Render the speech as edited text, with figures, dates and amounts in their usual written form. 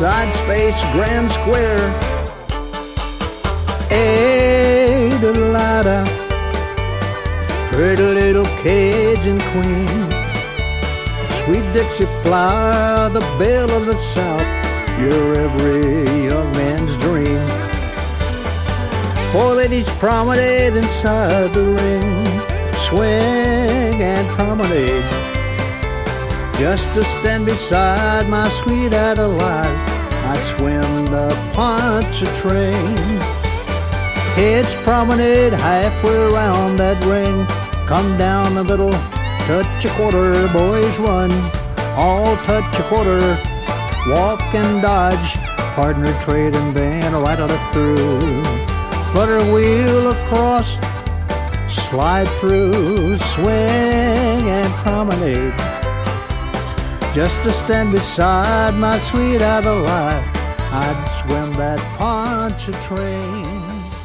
side space grand square. Adelida, pretty little Cajun queen, sweet Dixie flower, the belle of the South, you're every young man's dream. Four ladies promenade inside the ring, swing and promenade, just to stand beside my sweet Adelaide. I'd swim the Pontchartrain. Heads promenade halfway around that ring, come down a little, touch a quarter, boys run, all touch a quarter, walk and dodge, partner trade and van right on it through. Flutter wheel across, slide through, swing and promenade, just to stand beside my sweet Adelaide. I'd swim that Pontchartrain.